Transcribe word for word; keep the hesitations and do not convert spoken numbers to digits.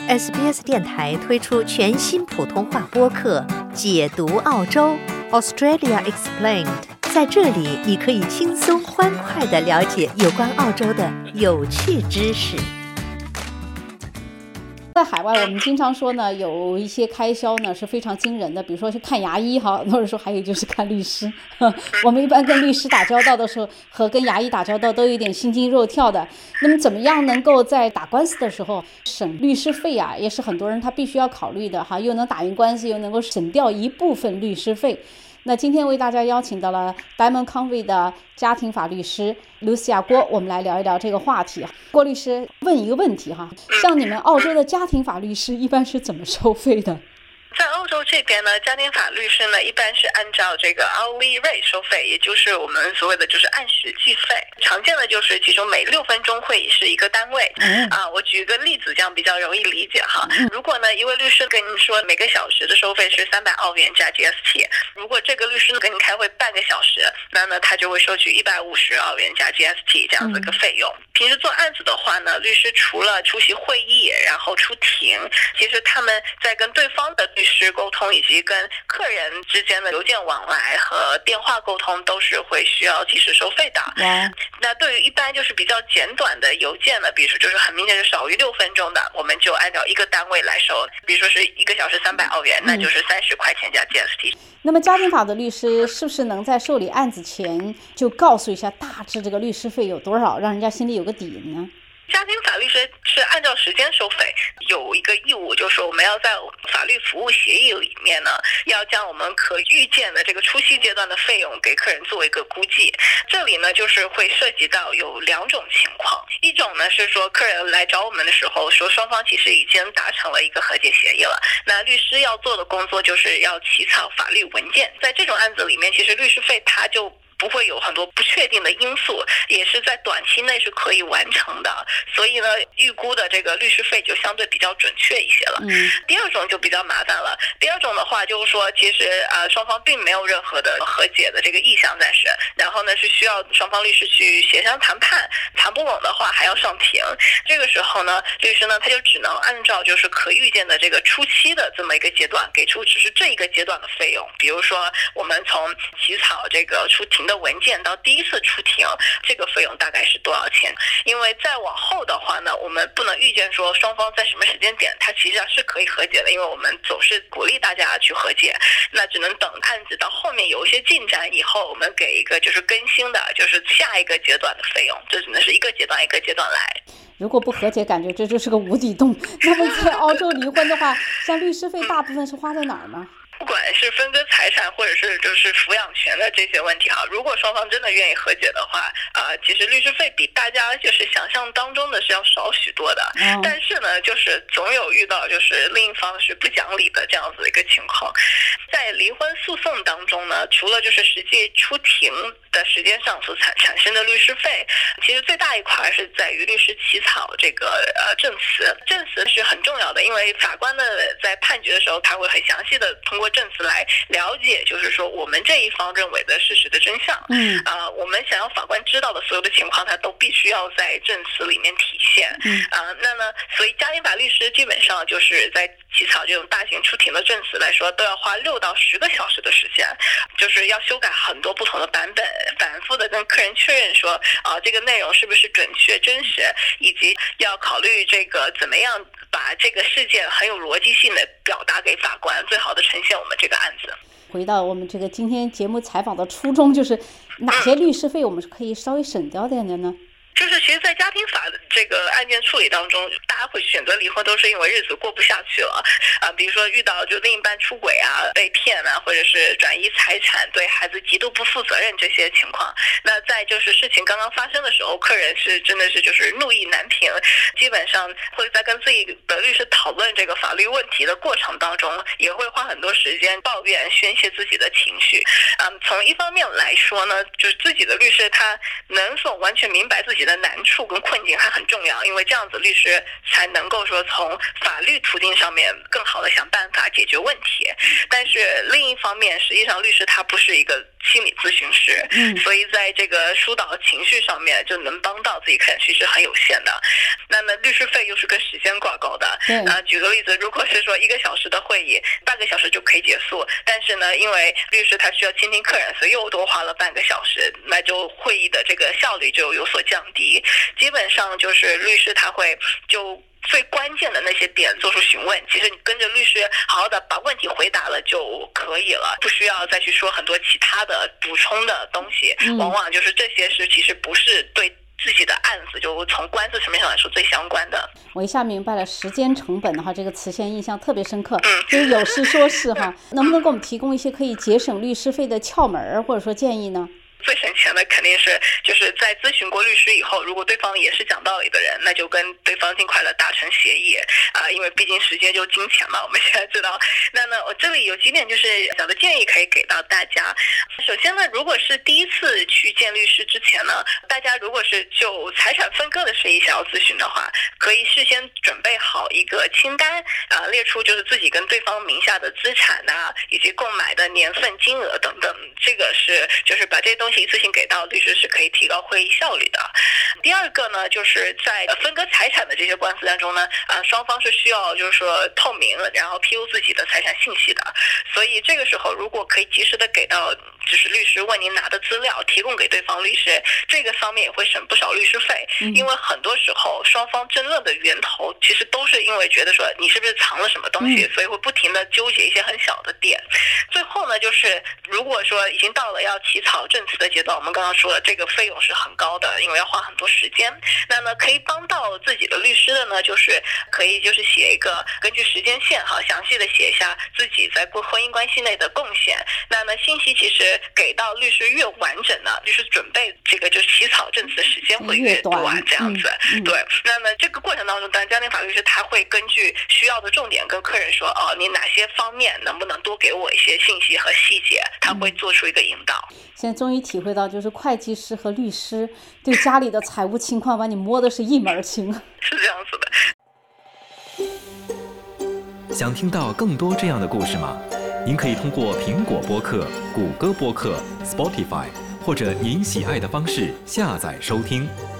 S B S 电台推出全新普通话播客《解读澳洲 Australia Explained》，在这里你可以轻松欢快地了解有关澳洲的有趣知识。 在海外，我们经常说呢，有一些开销呢是非常惊人的，比如说去看牙医哈，或者说还有就是看律师。我们一般跟律师打交道的时候，和跟牙医打交道都有点心惊肉跳的。那么怎么样能够在打官司的时候省律师费啊，也是很多人他必须要考虑的哈，又能打赢官司，又能够省掉一部分律师费。那今天为大家邀请到了 Diamond Conway 的家庭法律师 Lucia 郭，我们来聊一聊这个话题。郭律师问一个问题哈，像你们澳洲的家庭法律师一般是怎么收费的？ 在澳洲这边呢，家庭法律师呢一般是按照这个 hourly rate 收费，也就是我们所谓的就是按时计费。常见的就是其中每六分钟会是一个单位。嗯、啊，我举一个例子，这样比较容易理解哈。嗯、如果呢一位律师跟你说每个小时的收费是三百澳元加 G S T， 如果这个律师跟你开会半个小时，那呢他就会收取一百五十澳元加 G S T 这样的一个费用。嗯、平时做案子的话呢，律师除了出席会议，然后出庭，其实他们在跟对方的律师沟通以及跟客人之间的邮件往来和电话沟通都是会需要及时收费的。嗯、那对于一般就是比较简短的邮件呢，比如说就是很明显是少于六分钟的，我们就按照一个单位来收，比如说是一个小时三百澳元，嗯、那就是三十块钱加 G S T。 那么家庭法的律师是不是能在受理案子前就告诉一下大致这个律师费有多少，让人家心里有个底呢？ 家庭法律师是按照时间收费，有一个义务，就是说我们要在法律服务协议里面呢，要将我们可预见的这个初期阶段的费用给客人做一个估计。这里呢，就是会涉及到有两种情况，一种呢是说客人来找我们的时候，说双方其实已经达成了一个和解协议了，那律师要做的工作就是要起草法律文件。在这种案子里面，其实律师费它就不会有很多不确定的因素，也是在短期内是可以完成的，所以呢，预估的这个律师费就相对比较准确一些了。嗯，第二种就比较麻烦了。第二种的话就是说，其实啊，双方并没有任何的和解的这个意向暂时，然后呢是需要双方律师去协商谈判，谈不拢的话还要上庭。这个时候呢，律师呢他就只能按照就是可预见的这个初期的这么一个阶段，给出只是这一个阶段的费用。比如说，我们从起草这个出庭的文件到第一次出庭，这个费用大概是多少钱？因为再往后的话呢，我们不能预见说双方在什么时间点它其实是可以和解的，因为我们总是鼓励大家去和解，那只能等案子到后面有一些进展以后，我们给一个就是更新的，就是下一个阶段的费用，这只能是一个阶段一个阶段来。 如果不和解，感觉这就是个无底洞。那么在澳洲离婚的话，像律师费大部分是花在哪儿呢？ 不管是分割财产或者是就是抚养权的这些问题哈，如果双方真的愿意和解的话，呃，其实律师费比大家就是想象当中的是要少许多的。嗯、但是呢，就是总有遇到就是另一方是不讲理的这样子的一个情况。在离婚诉讼当中呢，除了就是实际出庭的时间上所产产生的律师费，其实最大一块是在于律师起草这个呃证词。证词是很重要的，因为法官呢在判决的时候，他会很详细的通过证词来了解，就是说我们这一方认为的事实的真相。嗯，啊、呃，我们想要法官知道的所有的情况，他都必须要在证词里面体现。嗯，啊、呃，那呢，所以家庭法律师基本上就是在起草这种大型出庭的证词来说，都要花六到十个小时的时间，就是要修改很多不同的版本，反复的跟客人确认说，啊、呃，这个内容是不是准确真实，以及要考虑这个怎么样把这个事件很有逻辑性的表达给法官，最好的呈现我们这个案子。 回到我们这个今天节目采访的初衷，就是哪些律师费我们是可以稍微省掉点的呢？ 就是其实在家庭法的这个案件处理当中，大家会选择离婚都是因为日子过不下去了啊、呃，比如说遇到就另一半出轨啊、被骗啊，或者是转移财产、对孩子极度不负责任这些情况。那在就是事情刚刚发生的时候，客人是真的是就是怒意难平，基本上会在跟自己的律师讨论这个法律问题的过程当中，也会花很多时间抱怨宣泄自己的情绪。嗯，从一方面来说呢，就是自己的律师他能否完全明白自己的难处跟困境还很重要，因为这样子律师才能够说从法律途径上面更好的想办法解决问题。但是另一方面，实际上律师他不是一个心理咨询师， 嗯， 所以在这个疏导情绪上面就能帮到自己客人其实很有限的。那么律师费又是跟时间挂钩的，啊，举个例子，如果是说一个小时的会议，半个小时就可以结束，但是呢，因为律师他需要倾听客人，所以又多花了半个小时，那就会议的这个效率就有所降低。基本上就是律师他会就最关键的那些点做出询问，其实你跟着律师好好的把问题回答了就可以了，不需要再去说很多其他的补充的东西， 嗯、 往往就是这些是其实不是对自己的案子就从官司层面上来说最相关的。 我一下明白了时间成本的话，这个词现印象特别深刻， 嗯， 就是有事说事哈，能不能给我们提供一些可以节省律师费的窍门或者说建议呢？ 最省钱的肯定是就是在咨询过律师以后，如果对方也是讲道理的人，那就跟对方尽快的达成协议啊、呃，因为毕竟时间就是金钱嘛，我们现在知道。那呢，我这里有几点就是小的建议可以给到大家。首先呢，如果是第一次去见律师之前呢，大家如果是就财产分割的事宜想要咨询的话，可以事先准备好一个清单啊、呃，列出就是自己跟对方名下的资产啊，以及购买的年份、金额等等。这个是就是把这些东西一次性给到律师是可以提高会议效率的。第二个呢，就是在分割财产的这些官司当中呢，呃，双方是需要就是说透明，然后披露自己的财产信息的。所以这个时候如果可以及时的给到就是律师为您拿的资料提供给对方律师，这个方面也会省不少律师费。因为很多时候双方争论的源头其实都是因为觉得说你是不是藏了什么东西，所以会不停的纠结一些很小的点。最后呢，就是如果说已经到了要起草证词的阶段，我们刚刚说了这个费用是很高的，因为要花很多时间。那么可以帮到自己的律师的呢，就是可以就是写一个根据时间线哈，详细的写一下自己在婚姻关系内的贡献。那么信息其实给到律师越完整呢，律师准备这个就是起草证词的时间会越短，这样子。 嗯嗯、 对。那么这个过程当中，当然家庭法律师他会根据需要的重点跟客人说，哦，你哪些方面能不能多给我一些信息和细节，他会做出一个引导。 现在终于体会到，就是会计师和律师对家里的财务情况把你摸的是一门清。 是这样子的。想听到更多这样的故事吗？您可以通过苹果播客、谷歌播客、Spotify 或者您喜爱的方式下载收听。